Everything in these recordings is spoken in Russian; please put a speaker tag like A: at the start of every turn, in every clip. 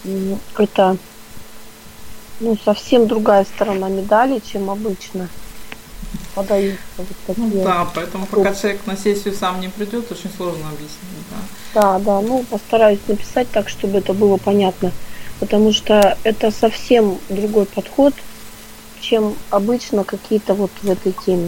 A: Это, ну, совсем другая сторона медали, чем обычно подаются вот
B: Ну
A: такие.
B: да, поэтому пока человек на сессию сам не придет, очень сложно объяснить, да.
A: Да, да, ну, постараюсь написать так, чтобы это было понятно, потому что это совсем другой подход, чем обычно какие-то вот в этой теме.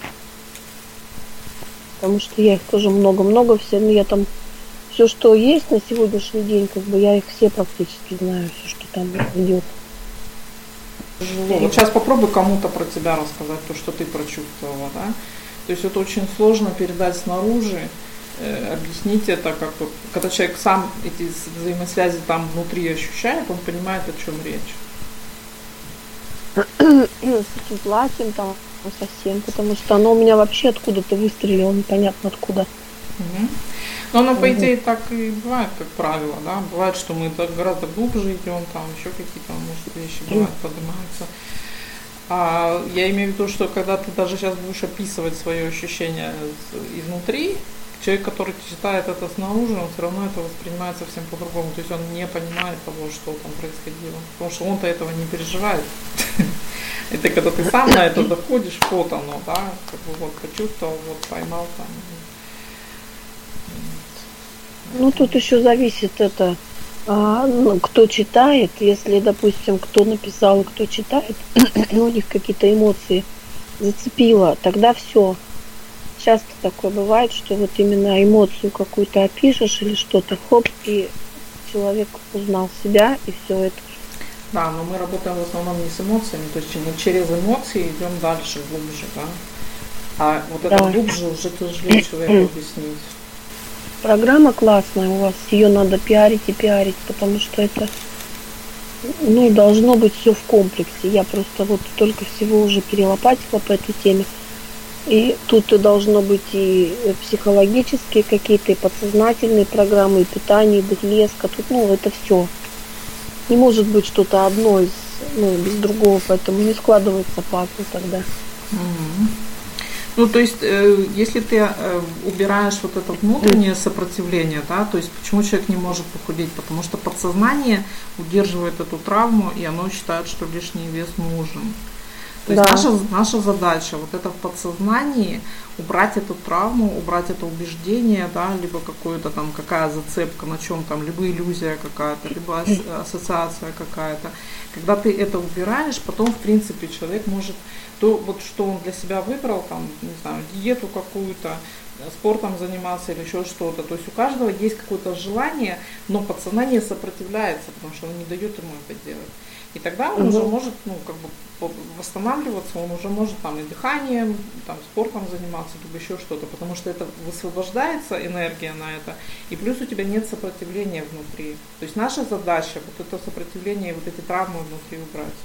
A: Потому что я их тоже много-много, все, ну, я там все, что есть на сегодняшний день, как бы я их все практически знаю, все, что там идет.
B: Тяжело. Вот сейчас попробуй кому-то про тебя рассказать, то, что ты прочувствовала, да. То есть это очень сложно передать снаружи, объяснить это, как вот, когда человек сам эти взаимосвязи там внутри ощущает, он понимает, о чем речь.
A: С этим платьем там совсем, потому что оно у меня вообще откуда-то выстрелило, непонятно откуда.
B: Мгм. Но оно, по
A: Вот.
B: идее, так и бывает, как правило, да. Бывает, что мы так гораздо глубже идем, там еще какие-то, может, вещи бывают, поднимаются. А я имею в виду, что когда ты даже сейчас будешь описывать свое ощущение изнутри, человек, который читает это снаружи, он все равно это воспринимает совсем по-другому. То есть он не понимает того, что там происходило. Потому что он-то этого не переживает. Это когда ты сам на это доходишь, вот оно, да, как бы вот почувствовал, вот поймал там.
A: Ну, тут еще зависит это, ну, кто читает. Если, допустим, кто написал и кто читает, у них какие-то эмоции зацепило, тогда все. Часто такое бывает, что вот именно эмоцию какую-то опишешь или что-то, хоп, и человек узнал себя, и все это.
B: Да, но мы работаем в основном не с эмоциями, то есть мы через эмоции идем дальше, глубже, да. А вот это
A: Да.
B: глубже уже тяжелее человеку объяснить.
A: Программа классная у вас, ее надо пиарить и пиарить, потому что это, ну, должно быть все в комплексе. Я просто вот столько всего уже перелопатила по этой теме. И тут и должно быть и психологические какие-то, и подсознательные программы, и питание, и леска. Тут, ну, это все. Не может быть что-то одно из, ну, без другого, поэтому не складывается пазл тогда.
B: Ну, то есть, если ты убираешь вот это внутреннее сопротивление, да, то есть почему человек не может похудеть? Потому что подсознание удерживает эту травму, и оно считает, что лишний вес нужен. То есть
A: Да.
B: наша задача вот это в подсознании убрать эту травму, убрать это убеждение, да, либо какую-то там какая зацепка на чем там, либо иллюзия какая-то, либо ассоциация какая-то. Когда ты это убираешь, потом в принципе человек может то вот что он для себя выбрал, там, не знаю, диету какую-то, спортом заниматься или еще что-то. То есть у каждого есть какое-то желание, но подсознание сопротивляется, потому что оно не дает ему это делать. И тогда он уже может, ну, как бы восстанавливаться, он уже может там и дыханием, там, спортом заниматься, либо еще что-то, потому что это высвобождается энергия на это, и плюс у тебя нет сопротивления внутри. То есть наша задача вот это сопротивление, вот эти травмы внутри убрать.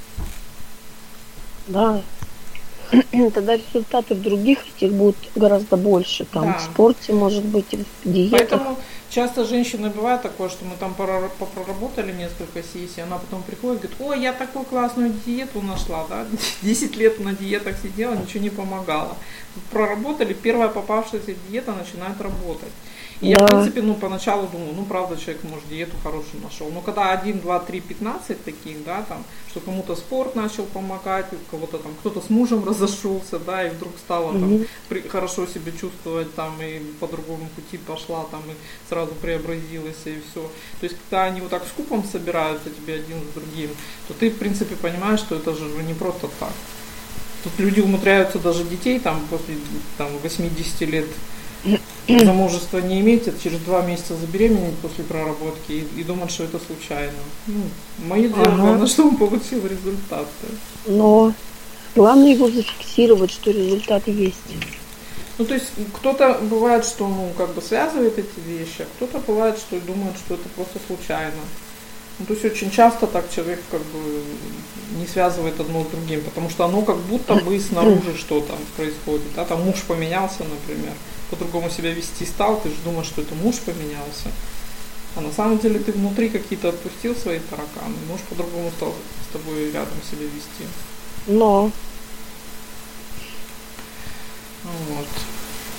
A: Да. Тогда результаты в других этих будут гораздо больше. Там
B: Да.
A: в спорте, может быть, и в диетах.
B: Поэтому часто женщины бывает такое, что мы там проработали несколько сессий, она потом приходит и говорит: ой, я такую классную диету нашла, да, 10 лет на диетах сидела, ничего не помогало. Проработали, первая попавшаяся диета начинает работать. И я, в принципе, ну, поначалу думаю, ну, правда, человек, может, диету хорошую нашел. Но когда 1, 2, 3, 15 таких, да, там, что кому-то спорт начал помогать, у кого-то там, кто-то с мужем разошелся, да, и вдруг стала там хорошо себя чувствовать, там, и по другому пути пошла, там, и сразу преобразилась, и все. То есть, когда они вот так скупом собираются тебе один за другим, то ты, в принципе, понимаешь, что это же не просто так. Тут люди умудряются даже детей, там, после там, 80 лет замужества не иметь, это через 2 месяца забеременеть после проработки и думать, что это случайно. Ну, мое дело, главное, что он получил результат.
A: Но главное его зафиксировать, что результат есть.
B: Ну, то есть кто-то бывает, что, ну, как бы связывает эти вещи, а кто-то бывает, что думает, что это просто случайно. Ну, то есть очень часто так человек как бы не связывает одно с другим, потому что оно как будто бы снаружи что-то происходит. Да? Там муж поменялся, например, по-другому себя вести стал, ты же думаешь, что это муж поменялся. А на самом деле ты внутри какие-то отпустил свои тараканы, муж по-другому стал с тобой рядом себя вести.
A: Но
B: Вот.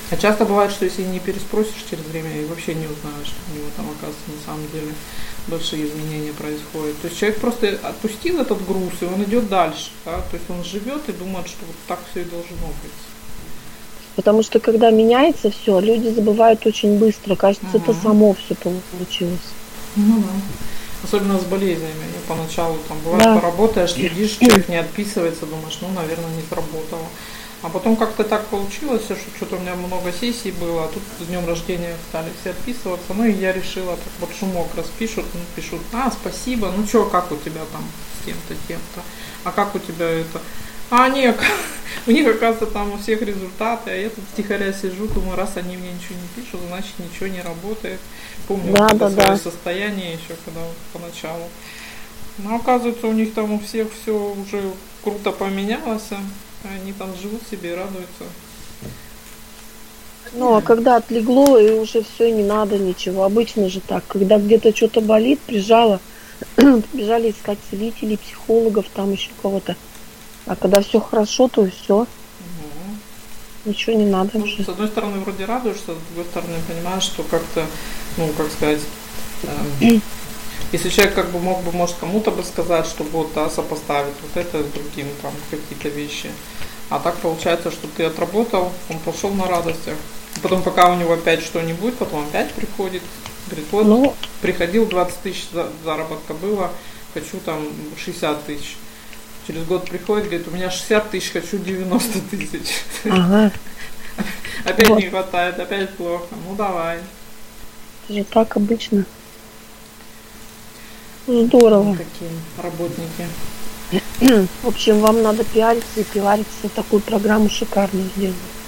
B: А часто бывает, что если не переспросишь через время, и вообще не узнаешь, что у него там, оказывается, на самом деле большие изменения происходят. То есть человек просто отпустил этот груз, и он идет дальше. Да? То есть он живет и думает, что вот так все и должно быть.
A: Потому что когда меняется все, люди забывают очень быстро. Кажется, это само все получилось.
B: Ну да. Особенно с болезнями. Поначалу там бывает, поработаешь, сидишь, человек не отписывается, думаешь, ну, наверное, не сработало. А потом как-то так получилось, что что-то у меня много сессий было, а тут с днем рождения стали все отписываться. Ну и я решила, так вот шумок распишут, ну, пишут, спасибо, ну что, как у тебя там с тем-то, тем-то, а как у тебя это? Нет, у них, оказывается, там у всех результаты, а я тут втихаря сижу, думаю, раз они мне ничего не пишут, значит ничего не работает. Помню свое состояние еще, когда поначалу. Но оказывается, у них там у всех все уже круто поменялось, они там живут себе и радуются.
A: Ну, а когда отлегло, и уже все, не надо ничего. Обычно же так, когда где-то что-то болит, прижало, побежали искать целителей, психологов, там еще кого-то. А когда все хорошо, то и все. Ничего не надо уже.
B: С одной стороны, вроде радуешься, с другой стороны, понимаешь, что как-то, как сказать, если человек как бы мог бы, может, кому-то бы сказать, что вот, сопоставить вот это с другим, там, какие-то вещи. А так получается, что ты отработал, он пошел на радостях. Потом, пока у него опять что-нибудь, потом опять приходит, говорит, вот, приходил, 20 тысяч заработка было, хочу там 60 тысяч. Через год приходит, говорит, у меня 60 тысяч, хочу 90 тысяч.
A: Ага.
B: Опять не хватает, опять плохо. Ну давай.
A: Это же так обычно. Здорово.
B: Такие работники.
A: В общем, вам надо пиариться и пиариться, такую программу шикарную сделать.